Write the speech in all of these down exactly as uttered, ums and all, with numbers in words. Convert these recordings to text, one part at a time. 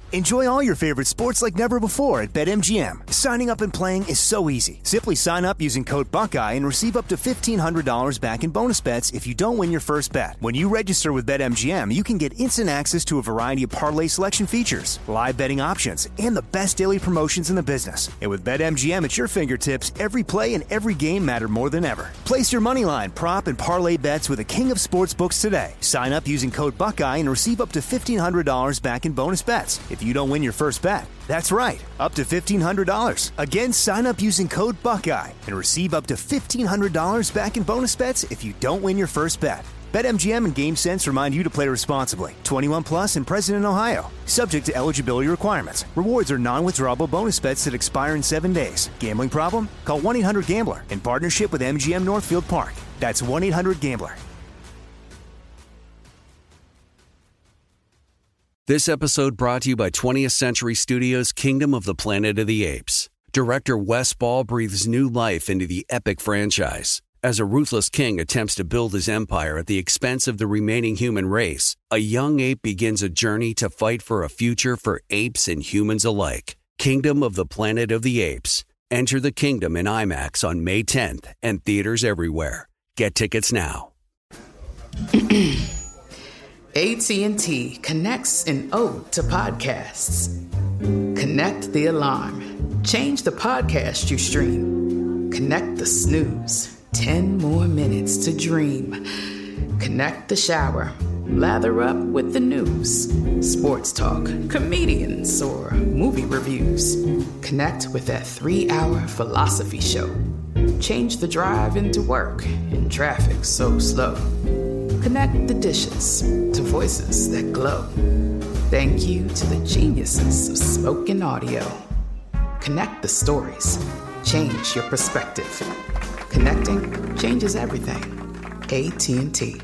Enjoy all your favorite sports like never before at BetMGM. Signing up and playing is so easy. Simply sign up using code Buckeye and receive up to fifteen hundred dollars back in bonus bets if you don't win your first bet. When you register with BetMGM, you can get instant access to a variety of parlay selection features, live betting options, and the best daily promotions in the business. And with BetMGM at your fingertips, every play and every game matter more than ever. Place your moneyline, prop, and parlay bets with the king of sportsbooks today. Sign up using code Buckeye and receive up to fifteen hundred dollars back in bonus bets if you don't win your first bet. That's right, up to fifteen hundred dollars. Again, sign up using code Buckeye and receive up to fifteen hundred dollars back in bonus bets if you don't win your first bet. BetMGM and GameSense remind you to play responsibly. twenty-one plus and present in Ohio. Subject to eligibility requirements. Rewards are non-withdrawable bonus bets that expire in seven days. Gambling problem? Call one eight hundred gambler in partnership with M G M Northfield Park. That's one eight hundred gambler. This episode brought to you by twentieth Century Studios' Kingdom of the Planet of the Apes. Director Wes Ball breathes new life into the epic franchise. As a ruthless king attempts to build his empire at the expense of the remaining human race, a young ape begins a journey to fight for a future for apes and humans alike. Kingdom of the Planet of the Apes. Enter the kingdom in IMAX on May tenth and theaters everywhere. Get tickets now. A T and T connects an ode to podcasts. Connect the alarm. Change the podcast you stream. Connect the snooze. Ten more minutes to dream. Connect the shower. Lather up with the news. Sports talk, comedians, or movie reviews. Connect with that three-hour philosophy show. Change the drive into work in traffic so slow. Connect the dishes to voices that glow. Thank you to the geniuses of spoken audio. Connect the stories. Change your perspective. Connecting changes everything. A T and T.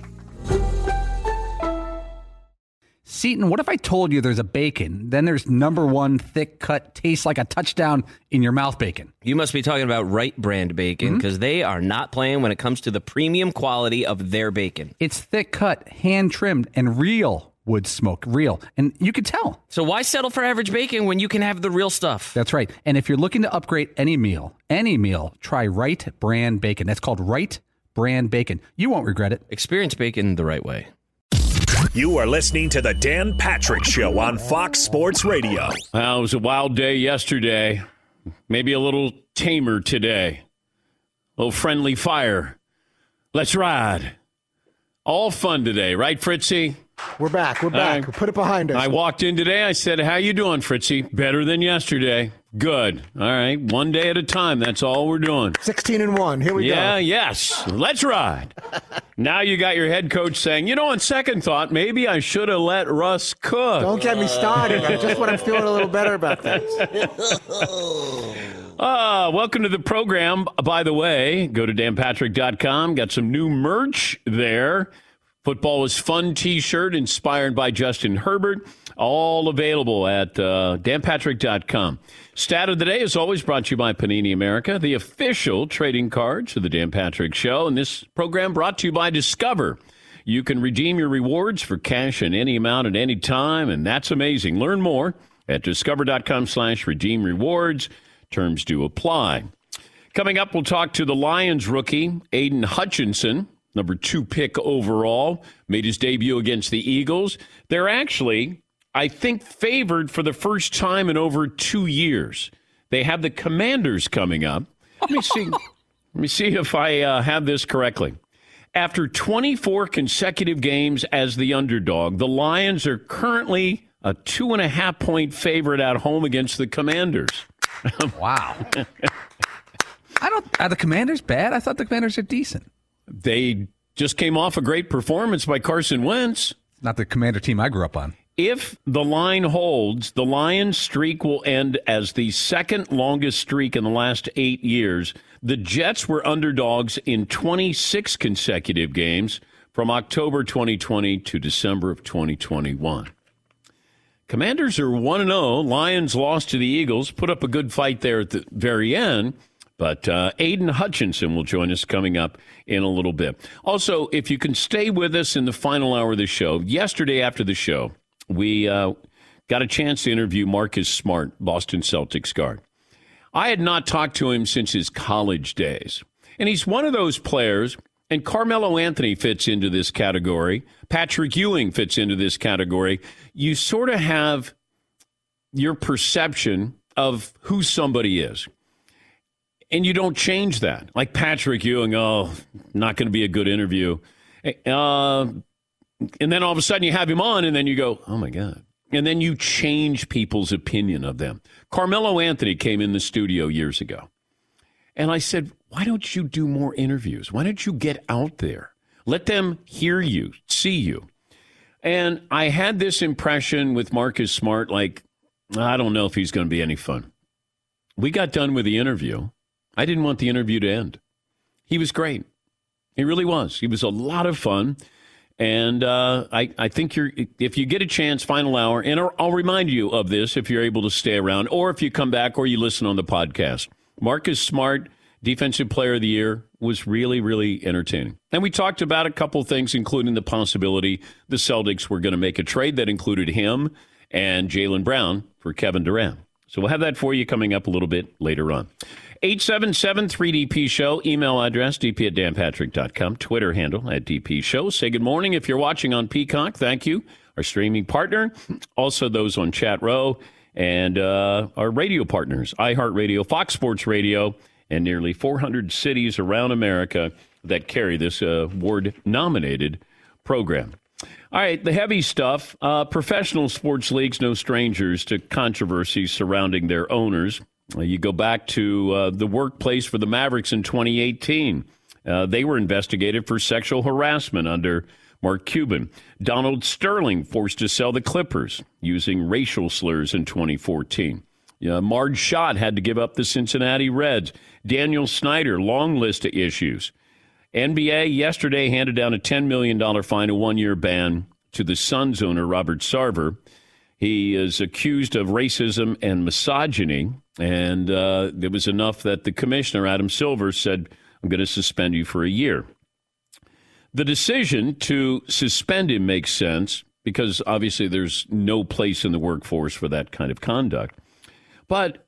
Seton, what if I told you there's a bacon, then there's number one thick cut, tastes like a touchdown in your mouth bacon? You must be talking about Wright brand bacon, because mm-hmm. they are not playing when it comes to the premium quality of their bacon. It's thick cut, hand trimmed, and real wood smoke, real. And you could tell. So why settle for average bacon when you can have the real stuff? That's right. And if you're looking to upgrade any meal, any meal, try Wright brand bacon. That's called Wright brand bacon. You won't regret it. Experience bacon the right way. You are listening to the Dan Patrick Show on Fox Sports Radio. Well, it was a wild day yesterday. Maybe a little tamer today. A little friendly fire. Let's ride. All fun today, right, Fritzy? We're back. We're back. I, we put it behind us. I walked in today. I said, how you doing, Fritzy? Better than yesterday. Good. All right. One day at a time. That's all we're doing. sixteen and one. Here we yeah, go. Yeah, yes. Let's ride. Now you got your head coach saying, you know, on second thought, maybe I should have let Russ cook. Don't get me started. I just when I'm feeling a little better about things. Uh, welcome to the program. By the way, go to dan patrick dot com. Got some new merch there. Football is Fun T-shirt inspired by Justin Herbert. All available at uh, dan patrick dot com. Stat of the day is always brought to you by Panini America, the official trading cards of the Dan Patrick Show. And this program brought to you by Discover. You can redeem your rewards for cash in any amount at any time, and that's amazing. Learn more at discover dot com slash redeem rewards. Terms do apply. Coming up, we'll talk to the Lions rookie, Aiden Hutchinson. Number two pick overall, made his debut against the Eagles. They're actually, I think, favored for the first time in over two years. They have the Commanders coming up. Let me see. Let me see if I uh, have this correctly. After twenty-four consecutive games as the underdog, the Lions are currently a two and a half point favorite at home against the Commanders. Wow. I don't. Are the Commanders bad? I thought the Commanders are decent. They just came off a great performance by Carson Wentz. Not the Commander team I grew up on. If the line holds, the Lions' streak will end as the second longest streak in the last eight years. The Jets were underdogs in twenty-six consecutive games from October twenty twenty to December of twenty twenty-one. Commanders are one and oh. Lions lost to the Eagles, put up a good fight there at the very end. But uh, Aiden Hutchinson will join us coming up in a little bit. Also, if you can stay with us in the final hour of the show, yesterday after the show, we uh, got a chance to interview Marcus Smart, Boston Celtics guard. I had not talked to him since his college days. And he's one of those players, and Carmelo Anthony fits into this category. Patrick Ewing fits into this category. You sort of have your perception of who somebody is. And you don't change that. Like Patrick Ewing, oh, not going to be a good interview. Uh, and then all of a sudden you have him on, and then you go, oh, my God. And then you change people's opinion of them. Carmelo Anthony came in the studio years ago. And I said, why don't you do more interviews? Why don't you get out there? Let them hear you, see you. And I had this impression with Marcus Smart, like, I don't know if he's going to be any fun. We got done with the interview. I didn't want the interview to end. He was great. He really was. He was a lot of fun. And uh, I, I think you're, if you get a chance, final hour, and I'll, I'll remind you of this if you're able to stay around, or if you come back or you listen on the podcast. Marcus Smart, Defensive Player of the Year, was really, really entertaining. And we talked about a couple things, including the possibility the Celtics were going to make a trade that included him and Jaylen Brown for Kevin Durant. So we'll have that for you coming up a little bit later on. eight seven seven three D P Show, email address d p at dan patrick dot com, Twitter handle at D P Show. Say good morning if you're watching on Peacock. Thank you. Our streaming partner. Also those on Chat Row and uh, our radio partners, iHeartRadio, Fox Sports Radio, and nearly four hundred cities around America that carry this uh, award-nominated program. All right, the heavy stuff. Uh, professional sports leagues, no strangers to controversies surrounding their owners. Uh, you go back to uh, the workplace for the Mavericks in twenty eighteen. Uh, they were investigated for sexual harassment under Mark Cuban. Donald Sterling forced to sell the Clippers using racial slurs in twenty fourteen. Uh, Marge Schott had to give up the Cincinnati Reds. Daniel Snyder, long list of issues. N B A yesterday handed down a ten million dollars fine, a one-year ban to the Suns owner, Robert Sarver. He is accused of racism and misogyny, and uh, it was enough that the commissioner, Adam Silver, said, I'm going to suspend you for a year. The decision to suspend him makes sense because obviously there's no place in the workforce for that kind of conduct. But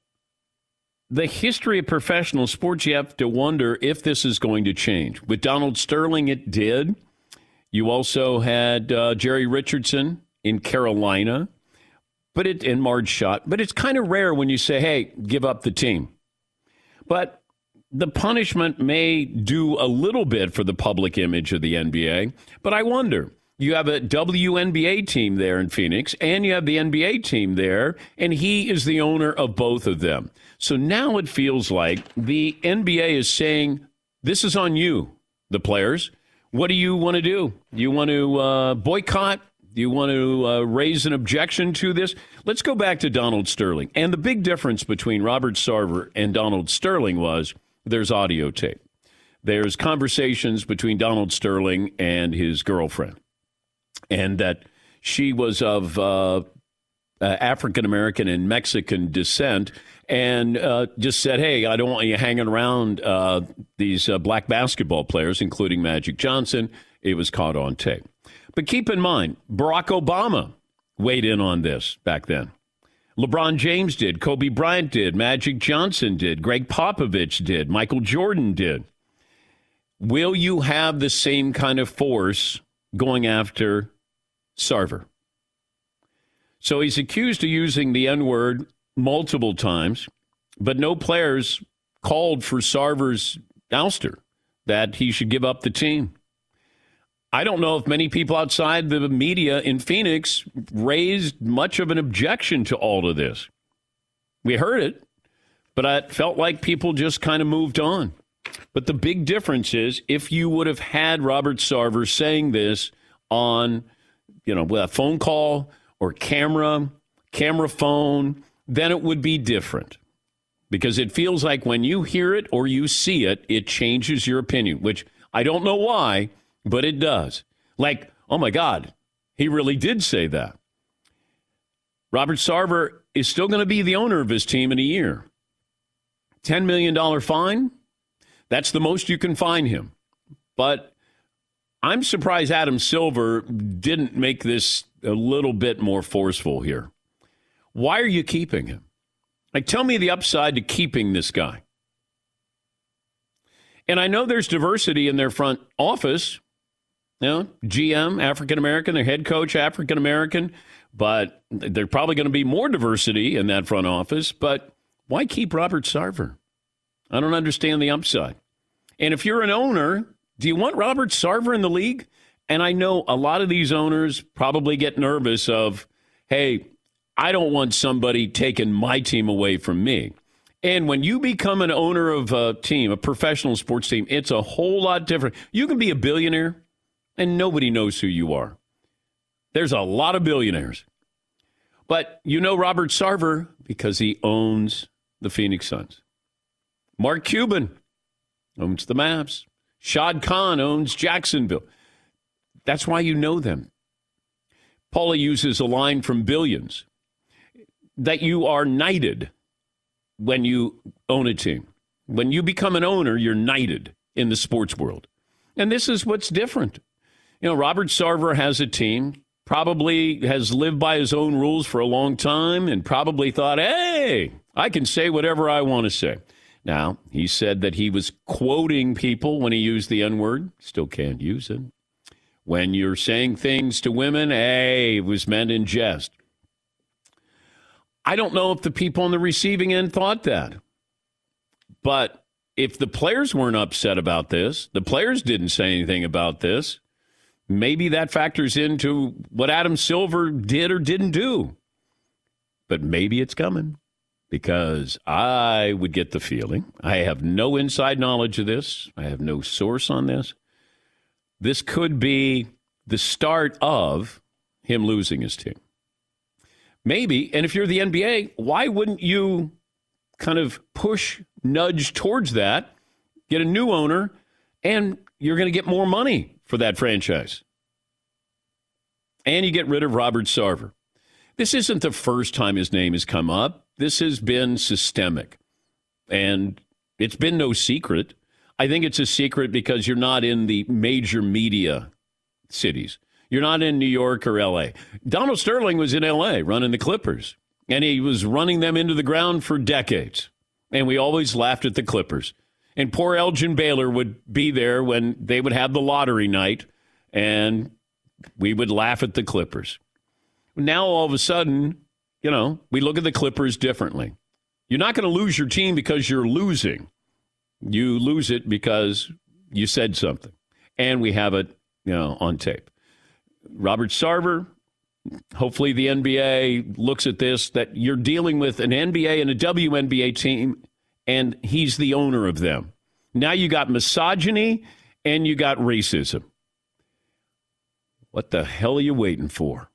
the history of professional sports, you have to wonder if this is going to change. With Donald Sterling, it did. You also had uh, Jerry Richardson in Carolina, but it and Marge Schott. But it's kind of rare when you say, hey, give up the team. But the punishment may do a little bit for the public image of the N B A. But I wonder, you have a W N B A team there in Phoenix, and you have the N B A team there, and he is the owner of both of them. So now it feels like the N B A is saying, this is on you, the players. What do you want to do? Do you want to uh, boycott? Do you want to uh, raise an objection to this? Let's go back to Donald Sterling. And the big difference between Robert Sarver and Donald Sterling was there's audio tape. There's conversations between Donald Sterling and his girlfriend, and that she was of uh, uh, African-American and Mexican descent, and uh, just said, hey, I don't want you hanging around uh, these uh, black basketball players, including Magic Johnson. It was caught on tape. But keep in mind, Barack Obama weighed in on this back then. LeBron James did. Kobe Bryant did. Magic Johnson did. Greg Popovich did. Michael Jordan did. Will you have the same kind of force going after Sarver? So he's accused of using the N-word multiple times, but no players called for Sarver's ouster, that he should give up the team. I don't know if many people outside the media in Phoenix raised much of an objection to all of this. We heard it, but I felt like people just kind of moved on. But the big difference is if you would have had Robert Sarver saying this on, you know, a phone call or camera, camera phone, then it would be different. Because it feels like when you hear it or you see it, it changes your opinion, which I don't know why, but it does. Like, oh, my God, he really did say that. Robert Sarver is still going to be the owner of his team in a year. ten million dollars fine, that's the most you can fine him. But I'm surprised Adam Silver didn't make this a little bit more forceful here. Why are you keeping him? Like, tell me the upside to keeping this guy. And I know there's diversity in their front office. You know, G M, African-American, their head coach, African-American. But there's probably going to be more diversity in that front office. But why keep Robert Sarver? I don't understand the upside. And if you're an owner, do you want Robert Sarver in the league? And I know a lot of these owners probably get nervous of, hey, I don't want somebody taking my team away from me. And when you become an owner of a team, a professional sports team, it's a whole lot different. You can be a billionaire and nobody knows who you are. There's a lot of billionaires. But you know Robert Sarver because he owns the Phoenix Suns. Mark Cuban owns the Mavs. Shad Khan owns Jacksonville. That's why you know them. Paulie uses a line from Billions that you are knighted when you own a team. When you become an owner, you're knighted in the sports world. And this is what's different. You know, Robert Sarver has a team, probably has lived by his own rules for a long time, and probably thought, hey, I can say whatever I want to say. Now, he said that he was quoting people when he used the N-word. Still can't use it. When you're saying things to women, hey, it was meant in jest. I don't know if the people on the receiving end thought that. But if the players weren't upset about this, the players didn't say anything about this, maybe that factors into what Adam Silver did or didn't do. But maybe it's coming. Because I would get the feeling, I have no inside knowledge of this, I have no source on this, this could be the start of him losing his team. Maybe, and if you're the N B A, why wouldn't you kind of push, nudge towards that, get a new owner, and you're going to get more money for that franchise. And you get rid of Robert Sarver. This isn't the first time his name has come up. This has been systemic, and it's been no secret. I think it's a secret because you're not in the major media cities. You're not in New York or L A. Donald Sterling was in L A running the Clippers, and he was running them into the ground for decades, and we always laughed at the Clippers. And poor Elgin Baylor would be there when they would have the lottery night, and we would laugh at the Clippers. Now, all of a sudden, you know, we look at the Clippers differently. You're not going to lose your team because you're losing. You lose it because you said something. And we have it, you know, on tape. Robert Sarver, hopefully the N B A looks at this, that you're dealing with an N B A and a W N B A team, and he's the owner of them. Now you got misogyny and you got racism. What the hell are you waiting for?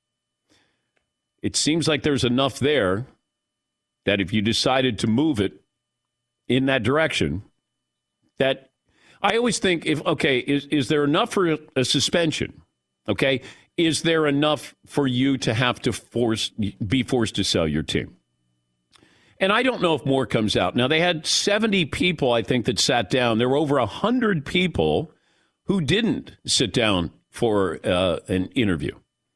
It seems like there's enough there that if you decided to move it in that direction, that I always think, if okay, is, is there enough for a, a suspension? Okay, is there enough for you to have to force be forced to sell your team? And I don't know if more comes out. Now, they had seventy people, I think, that sat down. There were over one hundred people who didn't sit down for uh, an interview.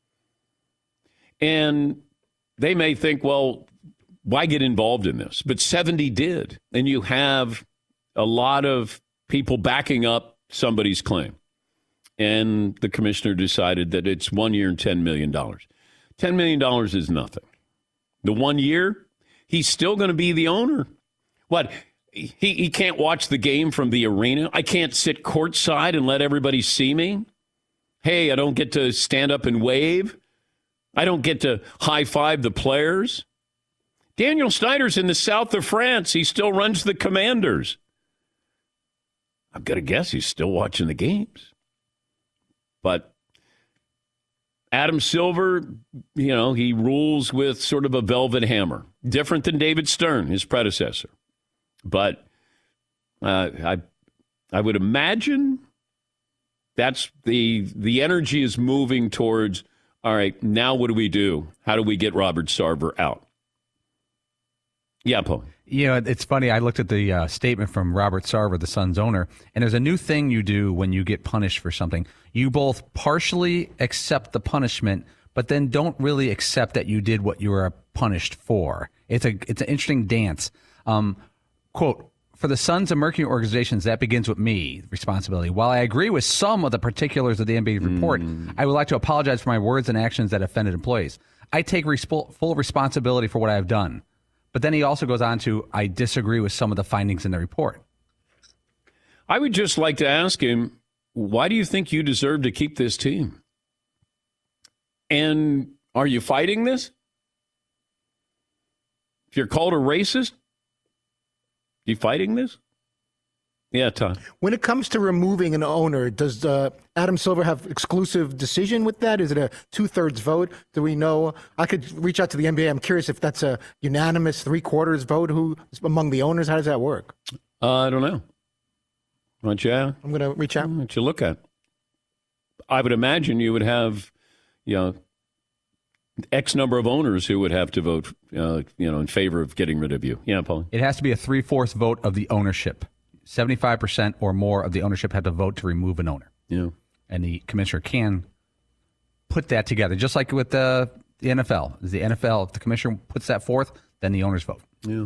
And they may think, well, why get involved in this? But seventy did. And you have a lot of people backing up somebody's claim. And the commissioner decided that it's one year and ten million dollars. ten million dollars is nothing. The one year, he's still going to be the owner. What? He, he can't watch the game from the arena? I can't sit courtside and let everybody see me? Hey, I don't get to stand up and wave? I don't get to high-five the players? Daniel Snyder's in the south of France. He still runs the Commanders. I've got to guess he's still watching the games. But Adam Silver, you know, he rules with sort of a velvet hammer. Different than David Stern, his predecessor. But uh, I I would imagine that's the the energy is moving towards, all right, now what do we do? How do we get Robert Sarver out? Yeah, Paul. You know, it's funny. I looked at the uh, statement from Robert Sarver, the Suns owner, and there's a new thing you do when you get punished for something. You both partially accept the punishment, but then don't really accept that you did what you were punished for. It's a it's an interesting dance. Um, quote, for the sons of mercury organizations, that begins with me, responsibility. While I agree with some of the particulars of the N B A report, mm. I would like to apologize for my words and actions that offended employees. I take resp- full responsibility for what I have done. But then he also goes on to, I disagree with some of the findings in the report. I would just like to ask him, why do you think you deserve to keep this team? And are you fighting this? If you're called a racist, you fighting this? Yeah, Todd. When it comes to removing an owner, does uh, Adam Silver have exclusive decision with that? Is it a two-thirds vote? Do we know? I could reach out to the N B A. I'm curious if that's a unanimous three-quarters vote who among the owners. How does that work? Uh, I don't know. Why don't you? I'm going to reach out. Why don't you look at? I would imagine you would have, you know, X number of owners who would have to vote, uh, you know, in favor of getting rid of you. Yeah, Paul. It has to be a three-fourths vote of the ownership. seventy-five percent or more of the ownership have to vote to remove an owner. Yeah. And the commissioner can put that together, just like with the, the N F L. The N F L, if the commissioner puts that forth, then the owners vote. Yeah.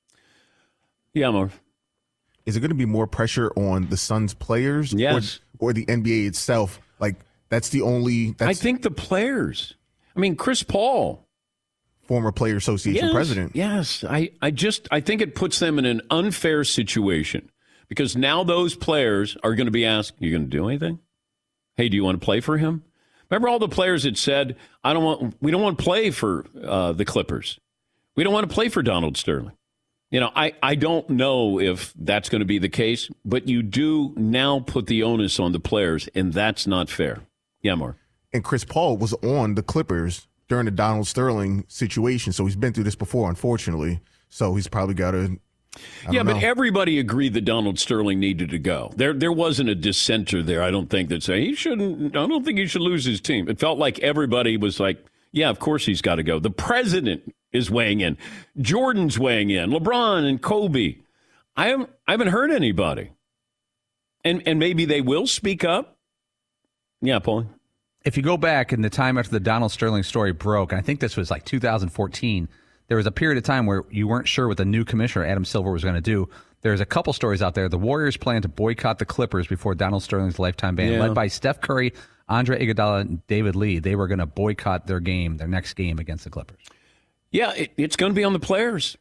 Yeah, Marv. Is it going to be more pressure on the Suns players? Yes. Or, or the N B A itself? Like, that's the only... That's I think the players. I mean, Chris Paul. Former Player Association yes, president. Yes. I, I just, I think it puts them in an unfair situation because now those players are going to be asked, you going to do anything? Hey, do you want to play for him? Remember all the players that said, I don't want, we don't want to play for uh, the Clippers. We don't want to play for Donald Sterling. You know, I, I don't know if that's going to be the case, but you do now put the onus on the players, and that's not fair. Yeah, Mark. And Chris Paul was on the Clippers during the Donald Sterling situation, so he's been through this before, unfortunately. So he's probably got to. Yeah, know. but everybody agreed that Donald Sterling needed to go. There, there wasn't a dissenter there. I don't think that say he shouldn't. I don't think he should lose his team. It felt like everybody was like, yeah, of course he's got to go. The president is weighing in. Jordan's weighing in. LeBron and Kobe. I haven't, I haven't heard anybody. And and maybe they will speak up. Yeah, Paul. If you go back in the time after the Donald Sterling story broke, and I think this was like two thousand fourteen, there was a period of time where you weren't sure what the new commissioner, Adam Silver, was going to do. There's a couple stories out there. The Warriors plan to boycott the Clippers before Donald Sterling's lifetime ban, yeah. led by Steph Curry, Andre Iguodala, and David Lee. They were going to boycott their game, their next game against the Clippers. Yeah, it, it's going to be on the players.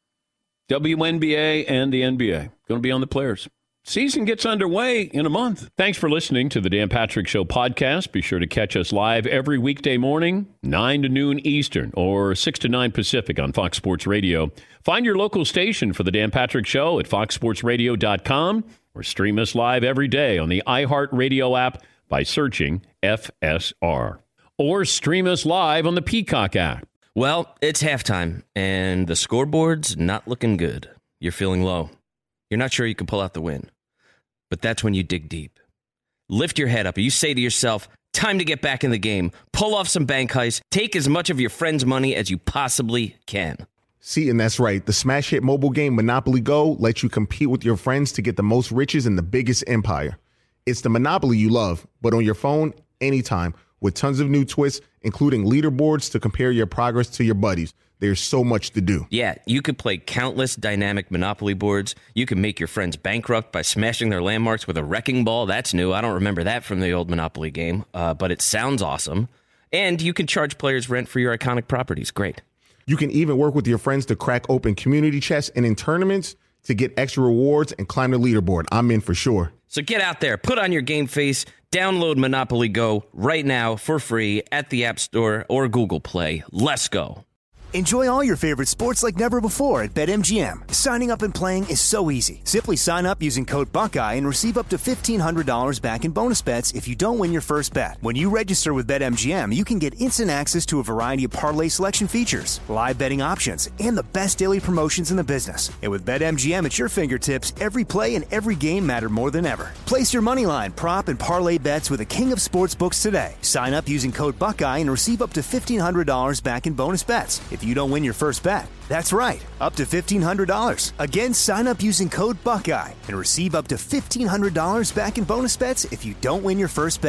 W N B A and the N B A. Going to be on the players. Season gets underway in a month. Thanks for listening to the Dan Patrick Show podcast. Be sure to catch us live every weekday morning, nine to noon Eastern or six to nine Pacific on Fox Sports Radio. Find your local station for the Dan Patrick Show at fox sports radio dot com or stream us live every day on the iHeartRadio app by searching F S R. Or stream us live on the Peacock app. Well, it's halftime, and the scoreboard's not looking good. You're feeling low. You're not sure you can pull out the win. But that's when you dig deep. Lift your head up and you say to yourself, time to get back in the game. Pull off some bank heists. Take as much of your friend's money as you possibly can. See, and that's right. The smash hit mobile game Monopoly Go lets you compete with your friends to get the most riches in the biggest empire. It's the Monopoly you love, but on your phone, anytime, with tons of new twists, including leaderboards to compare your progress to your buddies. There's so much to do. Yeah, you could play countless dynamic Monopoly boards. You can make your friends bankrupt by smashing their landmarks with a wrecking ball. That's new. I don't remember that from the old Monopoly game, uh, but it sounds awesome. And you can charge players rent for your iconic properties. Great. You can even work with your friends to crack open community chests and in tournaments to get extra rewards and climb the leaderboard. I'm in for sure. So get out there, put on your game face, download Monopoly Go right now for free at the App Store or Google Play. Let's go. Enjoy all your favorite sports like never before at BetMGM. Signing up and playing is so easy. Simply sign up using code Buckeye and receive up to fifteen hundred dollars back in bonus bets if you don't win your first bet. When you register with BetMGM, you can get instant access to a variety of parlay selection features, live betting options, and the best daily promotions in the business. And with BetMGM at your fingertips, every play and every game matter more than ever. Place your moneyline, prop, and parlay bets with the king of sportsbooks today. Sign up using code Buckeye and receive up to fifteen hundred dollars back in bonus bets if you don't win your first bet. That's right, up to fifteen hundred dollars. Again, sign up using code Buckeye and receive up to fifteen hundred dollars back in bonus bets if you don't win your first bet.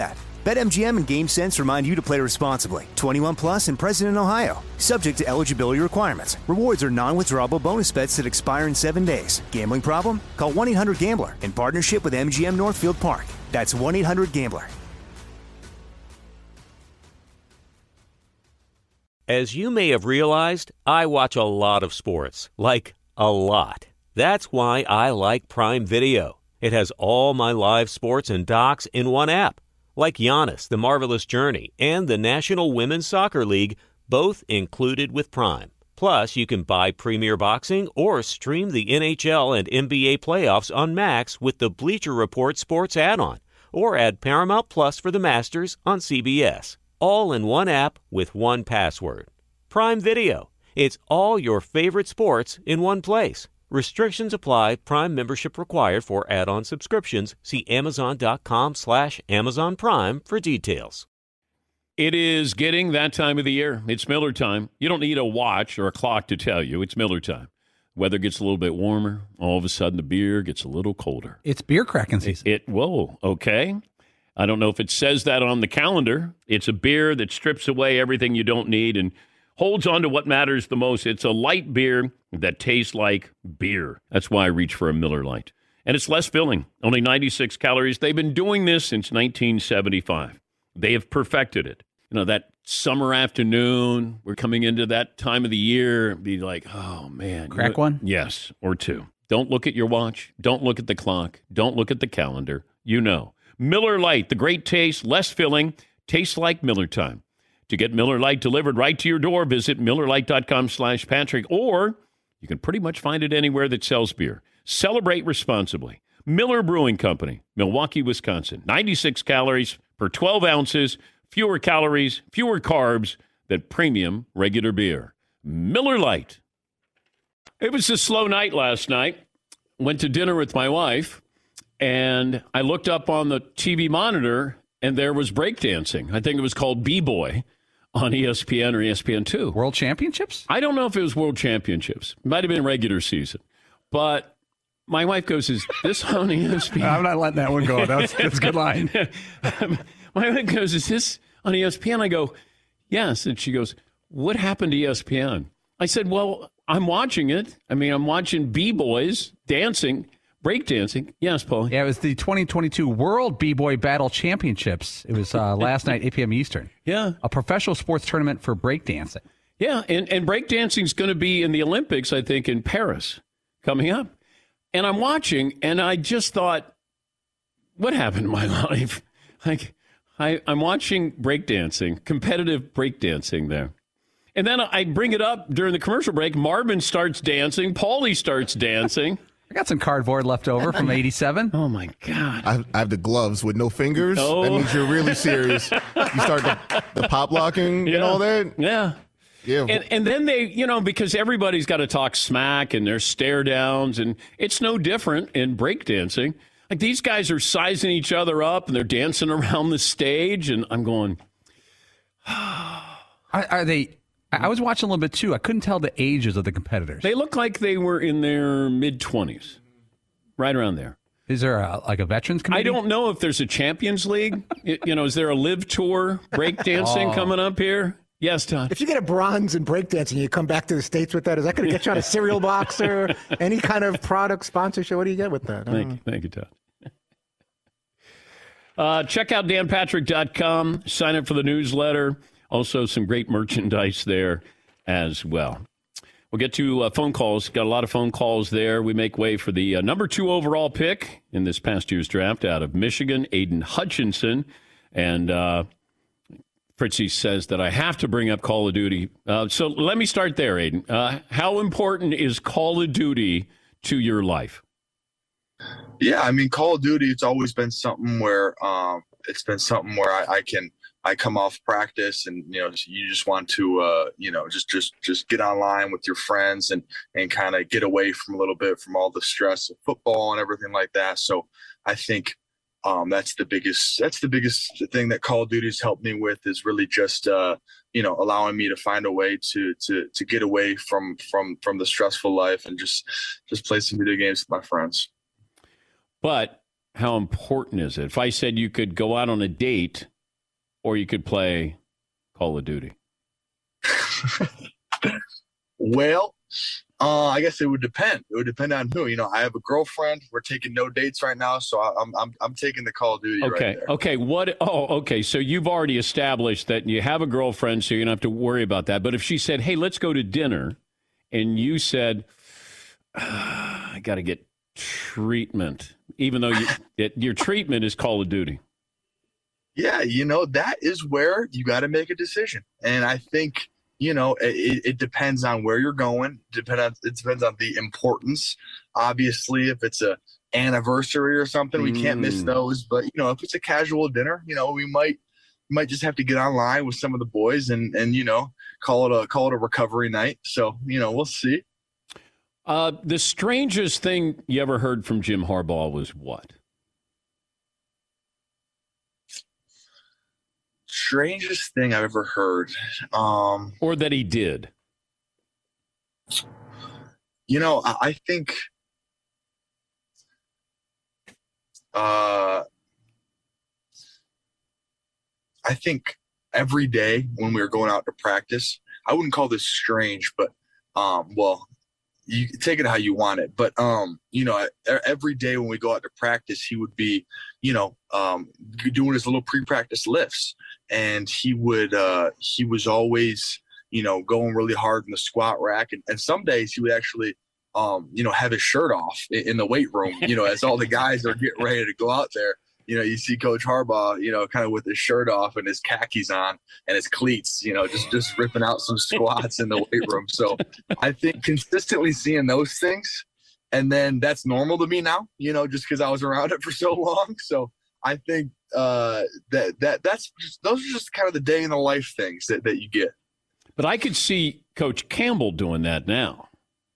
BetMGM and GameSense remind you to play responsibly. twenty-one plus and present in Ohio. Subject to eligibility requirements. Rewards are non-withdrawable bonus bets that expire in seven days. Gambling problem? Call one eight hundred gambler in partnership with M G M Northfield Park. That's one eight hundred gambler. As you may have realized, I watch a lot of sports. Like, a lot. That's why I like Prime Video. It has all my live sports and docs in one app. Like Giannis, The Marvelous Journey, and the National Women's Soccer League, both included with Prime. Plus, you can buy Premier Boxing or stream the N H L and N B A playoffs on Max with the Bleacher Report Sports add-on, or add Paramount Plus for the Masters on C B S. All in one app with one password. Prime Video. It's all your favorite sports in one place. Restrictions apply. Prime membership required for add-on subscriptions. See Amazon.com slash Amazon Prime for details. It is getting that time of the year. It's Miller time. You don't need a watch or a clock to tell you. It's Miller time. Weather gets a little bit warmer. All of a sudden, the beer gets a little colder. It's beer cracking season. It, it whoa, okay. I don't know if it says that on the calendar. It's a beer that strips away everything you don't need and holds on to what matters the most. It's a light beer that tastes like beer. That's why I reach for a Miller Lite. And it's less filling, only ninety-six calories. They've been doing this since nineteen seventy-five. They have perfected it. You know, that summer afternoon, we're coming into that time of the year, be like, oh, man. Crack you know, one? Yes, or two. Don't look at your watch. Don't look at the clock. Don't look at the calendar. You know. Miller Lite, the great taste, less filling, tastes like Miller time. To get Miller Lite delivered right to your door, visit MillerLite.com slash Patrick, or you can pretty much find it anywhere that sells beer. Celebrate responsibly. Miller Brewing Company, Milwaukee, Wisconsin. ninety-six calories per twelve ounces, fewer calories, fewer carbs than premium regular beer. Miller Lite. It was a slow night last night. Went to dinner with my wife, and I looked up on the T V monitor, and there was breakdancing. I think it was called B-Boy on E S P N or E S P N two. World Championships? I don't know if it was World Championships. It might have been regular season. But my wife goes, is this on E S P N? I'm not letting that one go. That's, that's a good line. My wife goes, is this on E S P N? I go, yes. And she goes, what happened to E S P N? I said, well, I'm watching it. I mean, I'm watching B-Boys dancing. Breakdancing. Yes, Paul. Yeah, it was the twenty twenty-two World B-Boy Battle Championships. It was uh, last night, eight p.m. Eastern. Yeah. A professional sports tournament for breakdancing. Yeah, and, and breakdancing is going to be in the Olympics, I think, in Paris coming up. And I'm watching, and I just thought, what happened in my life? Like, I, I'm watching breakdancing, competitive breakdancing there. And then I bring it up during the commercial break. Marvin starts dancing. Paulie starts dancing. I got some cardboard left over from eighty-seven. Oh, my God. I, I have the gloves with no fingers. Oh. That means you're really serious. You start the, the pop locking Yeah. and all that. Yeah. Yeah. And, and then they, you know, because everybody's got to talk smack and there's stare downs, and it's no different in breakdancing. Like, these guys are sizing each other up and they're dancing around the stage, and I'm going, are, are they? I was watching a little bit too. I couldn't tell the ages of the competitors. they look like they were in their mid twenties, right around there. Is there a, like a veterans committee? I don't know if there's a Champions League. you, you know, is there a Live Tour breakdancing Oh. coming up here? Yes, Todd. If you get a bronze in breakdancing, you come back to the States with that. Is that going to get you on a cereal box or any kind of product sponsorship? What do you get with that? I Thank don't you. Thank you, Todd. Uh, check out Dan Patrick dot com. Sign up for the newsletter. Also, some great merchandise there as well. We'll get to uh, phone calls. Got a lot of phone calls there. We make way for the uh, number two overall pick in this past year's draft out of Michigan, Aiden Hutchinson. And uh, Fritzy says that I have to bring up Call of Duty. Uh, so let me start there, Aiden. Uh, how important is Call of Duty to your life? Yeah, I mean, Call of Duty, it's always been something where um, it's been something where I, I can I come off practice and, you know, you just want to, uh, you know, just just just get online with your friends and and kind of get away from a little bit from all the stress of football and everything like that. So I think um, that's the biggest that's the biggest thing that Call of Duty has helped me with, is really just, uh, you know, allowing me to find a way to to to get away from from from the stressful life and just just play some video games with my friends. But how important is it? If I said you could go out on a date or you could play Call of Duty? Well, uh, I guess it would depend. It would depend on who. You know, I have a girlfriend. We're taking no dates right now, so I'm I'm I'm taking the Call of Duty. Okay. Right there. Okay. What? Oh, okay. So you've already established that you have a girlfriend, so you don't have to worry about that. But if she said, "Hey, let's go to dinner," and you said, ah, "I got to get treatment," even though you, it, your treatment is Call of Duty. Yeah, you know, that is where you got to make a decision, and I think. You know, it, it depends on where you're going. Depend on it depends on the importance. Obviously, if it's a anniversary or something, we can't miss those. But you know, if it's a casual dinner, you know, we might we might just have to get online with some of the boys and and you know call it a call it a recovery night. So you know, we'll see. Uh, the strangest thing you ever heard from Jim Harbaugh was what? Strangest thing I've ever heard. Um, or that he did. You know, I, I think uh, I think every day when we were going out to practice, I wouldn't call this strange, but um, well, you take it how you want it. But, um, you know, every day when we go out to practice, he would be, you know, um, doing his little pre-practice lifts. And he would, uh, he was always, you know, going really hard in the squat rack. And, and some days he would actually, um, you know, have his shirt off in, in the weight room, you know, as all the guys are getting ready to go out there. You know, you see Coach Harbaugh, you know, kind of with his shirt off and his khakis on and his cleats, you know, just, just ripping out some squats in the weight room. So I think consistently seeing those things, and then that's normal to me now, you know, just because I was around it for so long. So I think uh, that that that's just, those are just kind of the day in the life things that, that you get. But I could see Coach Campbell doing that now.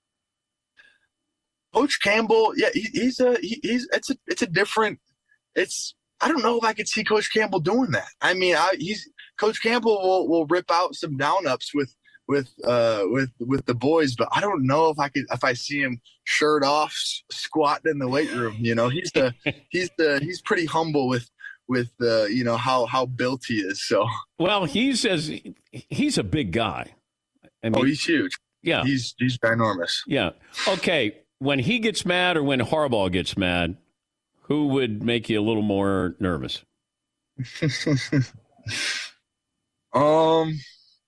Coach Campbell, yeah, he, he's a he, he's it's a it's a different. It's I don't know if I could see Coach Campbell doing that. I mean, I, he's Coach Campbell will, will rip out some down ups with with uh with with the boys, but I don't know if I could if I see him shirt off squatting in the weight room. You know, he's the he's the he's pretty humble with with uh, you know how how built he is. So well, he's as he's a big guy. I mean, oh, he's huge. Yeah, he's he's ginormous. Yeah. Okay, when he gets mad or when Harbaugh gets mad, who would make you a little more nervous? um,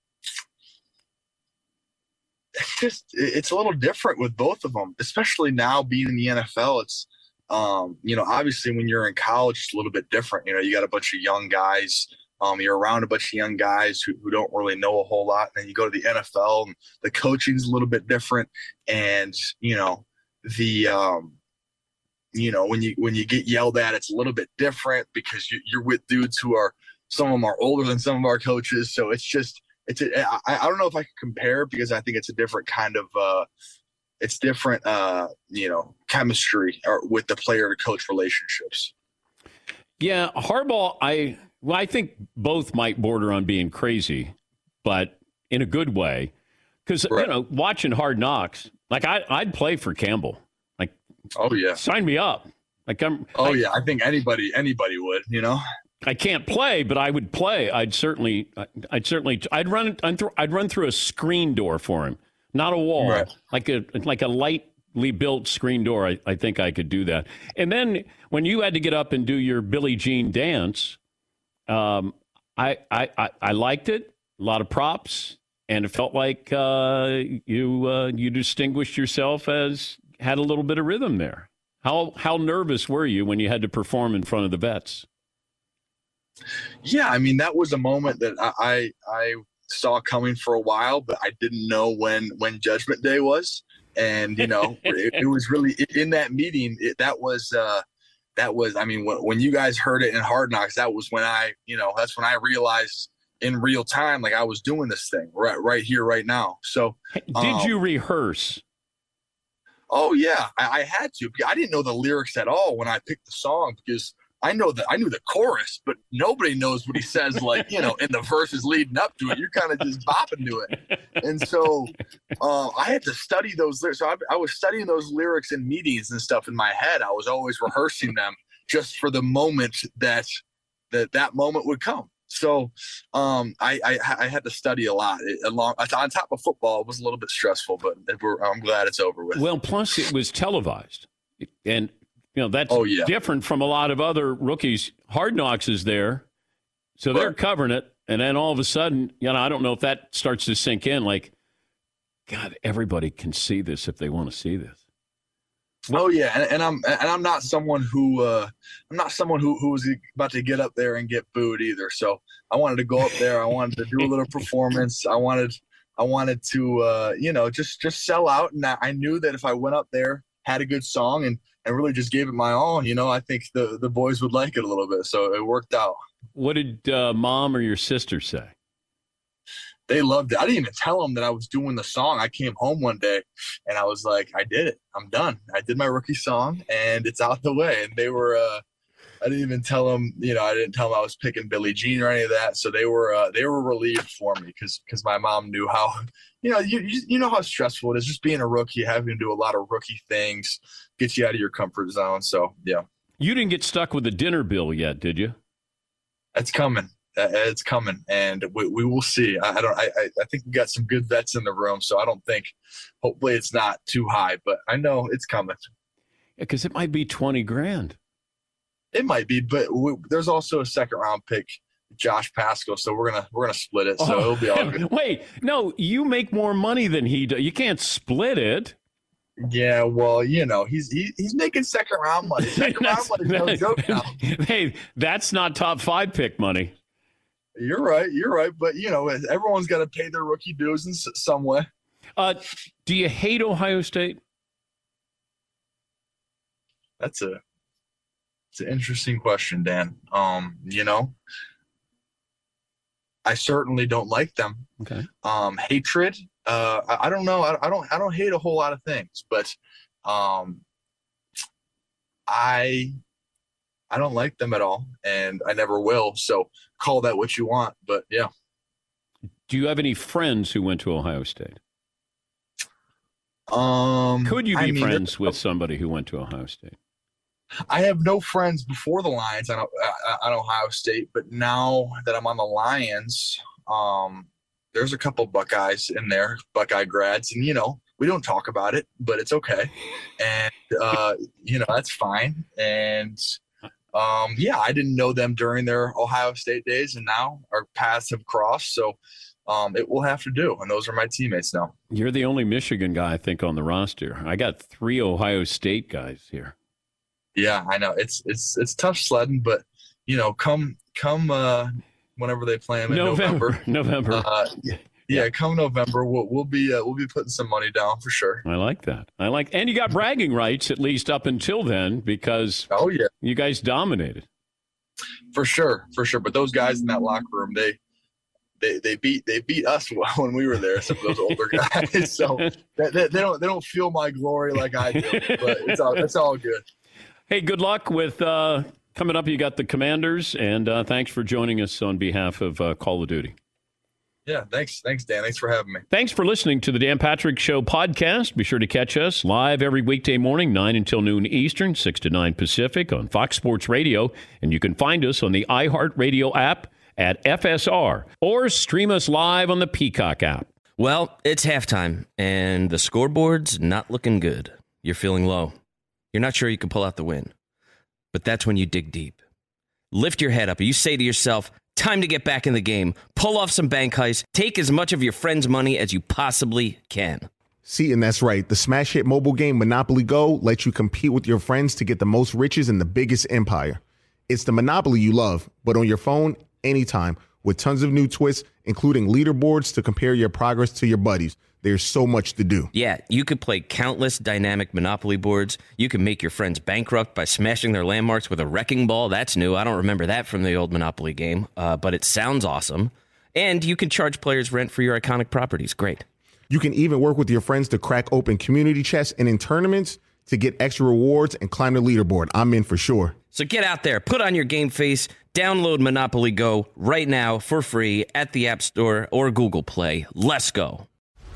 it's just it's a little different with both of them, especially now being in the N F L. It's um, you know, obviously when you're in college, it's a little bit different. You know, you got a bunch of young guys. Um, you're around a bunch of young guys who, who don't really know a whole lot. And then you go to the N F L, and the coaching's a little bit different. And you know, the um, you know, when you when you get yelled at, it's a little bit different because you, you're with dudes who are some of them are older than some of our coaches. So it's just it's a, I, I don't know if I can compare because I think it's a different kind of uh, it's different uh, you know chemistry or with the player to coach relationships. Yeah, Harbaugh, I well, I think both might border on being crazy, but in a good way. Because right. you know, watching Hard Knocks, like I I'd play for Campbell. Oh yeah, sign me up. Like I'm. Oh I, yeah, I think anybody anybody would. You know, I can't play, but I would play. I'd certainly. I'd certainly. I'd run. I'd run through a screen door for him, not a wall, right. like a like a lightly built screen door. I, I think I could do that. And then when you had to get up and do your Billie Jean dance, um, I I I, I liked it. A lot of props, and it felt like uh, you uh, you distinguished yourself as. Had a little bit of rhythm there. How how nervous were you when you had to perform in front of the vets? Yeah, I mean that was a moment that I I, I saw coming for a while, but I didn't know when when Judgment Day was, and you know it, it was really in that meeting. It, that was uh, that was I mean when, when you guys heard it in Hard Knocks, that was when I you know that's when I realized in real time like I was doing this thing right right here right now. So did um, you rehearse? Oh yeah, I, I had to. I didn't know the lyrics at all when I picked the song because I know that I knew the chorus, but nobody knows what he says. Like you know, in the verses leading up to it, you're kind of just bopping to it. And so uh, I had to study those lyrics. So I, I was studying those lyrics in meetings and stuff in my head. I was always rehearsing them just for the moment that that that moment would come. So um, I, I I had to study a lot. It, along on top of football, it was a little bit stressful, but we're, I'm glad it's over with. Well, plus it was televised, and you know that's oh, yeah. different from a lot of other rookies. Hard Knocks is there, so they're right. covering it, and then all of a sudden, you know, I don't know if that starts to sink in. Like, God, everybody can see this if they want to see this. Oh yeah, and, and I'm and I'm not someone who uh, I'm not someone who who was about to get up there and get booed either. So I wanted to go up there. I wanted to do a little performance. I wanted I wanted to uh, you know just just sell out, and I, I knew that if I went up there, had a good song, and and really just gave it my all, you know, I think the the boys would like it a little bit. So it worked out. What did uh, mom or your sister say? They loved it. I didn't even tell them that I was doing the song. I came home one day and I was like, I did it. I'm done. I did my rookie song and it's out the way. And they were, uh, I didn't even tell them, you know, I didn't tell them I was picking Billie Jean or any of that. So they were, uh, they were relieved for me because, because my mom knew how, you know, you, you know how stressful it is just being a rookie, having to do a lot of rookie things, get you out of your comfort zone. So, yeah. You didn't get stuck with the dinner bill yet, did you? It's coming. It's coming, and we, we will see. I, I don't. I, I think we got some good vets in the room, so I don't think. Hopefully, it's not too high, but I know it's coming. Yeah, because it might be twenty grand. It might be, but we, there's also a second round pick, Josh Pascal. So we're gonna we're gonna split it. So oh, it'll be all good. Wait, no, you make more money than he does. You can't split it. Yeah, well, you know, he's he, he's making second round money. Second round money is no joke now. Hey, that's not top five pick money. You're right. You're right. But, you know, everyone's got to pay their rookie dues in some way. Uh, do you hate Ohio State? That's a it's an interesting question, Dan. Um, you know, I certainly don't like them. Okay. Um, hatred. Uh, I, I don't know. I, I don't I don't hate a whole lot of things, but um, I I don't like them at all, and I never will. So call that what you want, but yeah. Do you have any friends who went to Ohio State? Um, Could you be I mean, friends with somebody who went to Ohio State? I have no friends before the Lions on, on Ohio State, but now that I'm on the Lions, um, there's a couple Buckeyes in there, Buckeye grads, and, you know, we don't talk about it, but it's okay. And, uh, you know, that's fine. And, Um, yeah, I didn't know them during their Ohio State days, and now our paths have crossed. So um, it will have to do, and those are my teammates now. You're the only Michigan guy, I think, on the roster. I got three Ohio State guys here. Yeah, I know it's it's it's tough sledding, but you know, come come uh, whenever they play them in November. November. November. Uh, yeah. Yeah, come November, we'll we'll be uh, we'll be putting some money down for sure. I like that. I like, and you got bragging rights at least up until then because oh yeah, you guys dominated. For sure, for sure. But those guys in that locker room, they they they beat they beat us when we were there. Some of those older guys, so they, they, they don't they don't feel my glory like I do. But it's all it's all good. Hey, good luck with uh, coming up. You got the Commanders, and uh, thanks for joining us on behalf of uh, Call of Duty. Yeah, thanks. Thanks, Dan. Thanks for having me. Thanks for listening to the Dan Patrick Show podcast. Be sure to catch us live every weekday morning, nine until noon Eastern, six to nine Pacific on Fox Sports Radio. And you can find us on the iHeartRadio app at F S R or stream us live on the Peacock app. Well, it's halftime, and the scoreboard's not looking good. You're feeling low. You're not sure you can pull out the win. But that's when you dig deep. Lift your head up. You say to yourself, time to get back in the game. Pull off some bank heists. Take as much of your friend's money as you possibly can. See, and that's right. The smash hit mobile game Monopoly Go lets you compete with your friends to get the most riches in the biggest empire. It's the Monopoly you love, but on your phone, anytime, with tons of new twists, including leaderboards to compare your progress to your buddies. There's so much to do. Yeah, you could play countless dynamic Monopoly boards. You can make your friends bankrupt by smashing their landmarks with a wrecking ball. That's new. I don't remember that from the old Monopoly game, uh, but it sounds awesome. And you can charge players rent for your iconic properties. Great. You can even work with your friends to crack open community chests and in tournaments to get extra rewards and climb the leaderboard. I'm in for sure. So get out there, put on your game face, download Monopoly Go right now for free at the App Store or Google Play. Let's go.